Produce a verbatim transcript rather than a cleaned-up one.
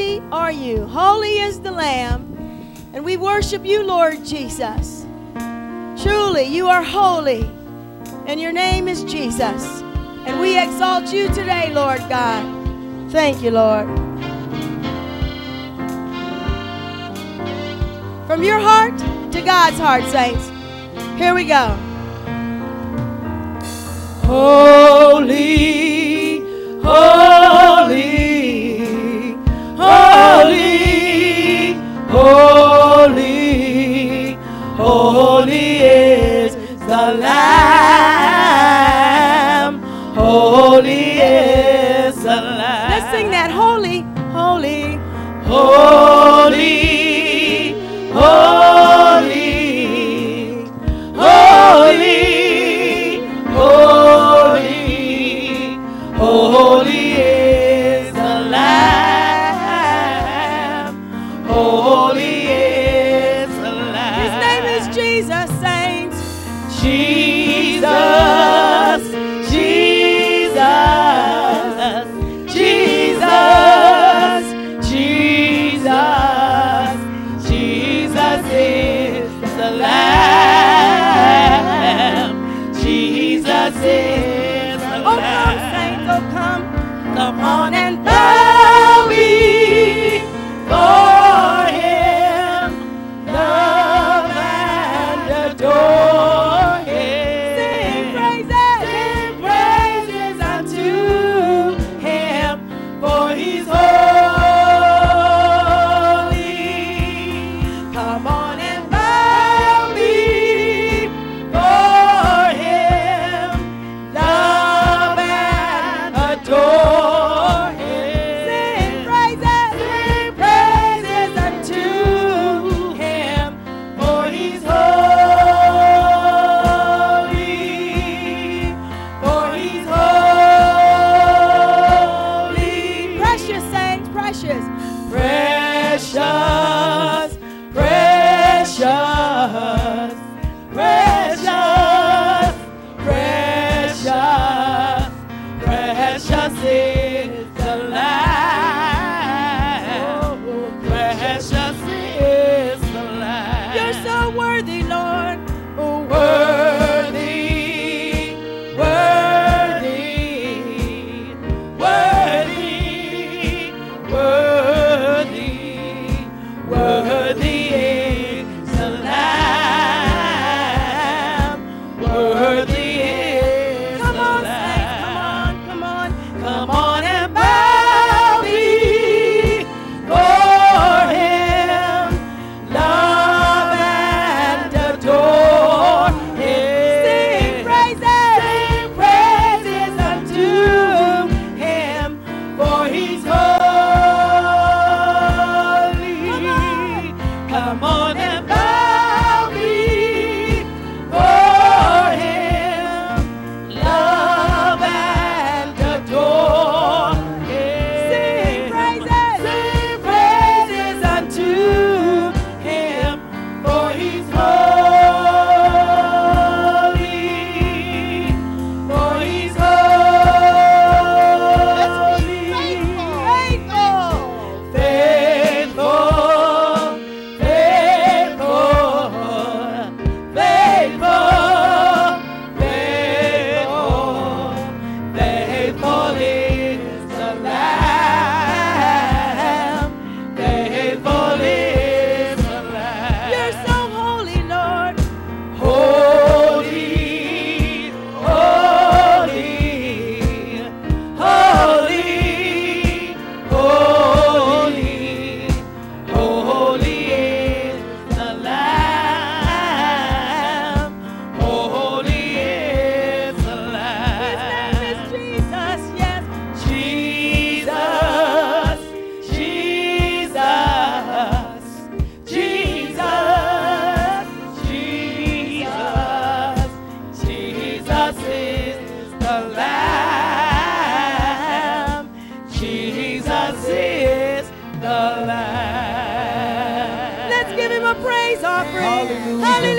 Holy are you. Holy is the Lamb. And we worship you, Lord Jesus. Truly, you are holy. And your name is Jesus. And we exalt you today, Lord God. Thank you, Lord. From your heart to God's heart, saints. Here we go. Holy, holy, holy, holy, holy is the Lamb. Holy is the Lamb. Let's sing that. Holy, holy, holy, holy, holy, holy, holy is the Lamb. Holy is the Lamb. His name is Jesus, saints. Jesus, Jesus, Jesus, Jesus, Jesus is the Lamb. Jesus is the Oh, Lamb. come, saints, oh, come. Come on and bow before Him, love and adore Him. Sing praises. Sing praises unto Him, for He's holy. Come on and bow before Him, love and adore Him. Sing praises. Sing praises unto Him, for He's holy. For He's holy. Precious, saints, precious. Precious, precious, precious, precious, precious is the Lamb. Precious is the Lamb. You're so worthy, Lord. Oh, worthy, worthy, worthy, worthy, worthy is the Lamb. Worthy is Come the on, Lamb. saints, come on, come on. Come on and bow before Him, love and adore Him. Sing praises. Sing praises unto Him, for He's holy. Come on and bow before Him, love and adore Him. Sing praises. Sing praises unto Him, for He's holy. For He's holy. Faithful. Faithful, faithful, faithful, faithful, faithful is the Lamb. Faithful is the Lamb. You're so holy, Lord. Holy, holy, holy, holy, holy is the Lamb. Holy is the His Lamb. name is Jesus, yes. Jesus, Jesus, Jesus, Jesus, Jesus is the Lamb. Jesus is the Lamb. Let's give Him a praise offering. Hallelujah. Hallelujah.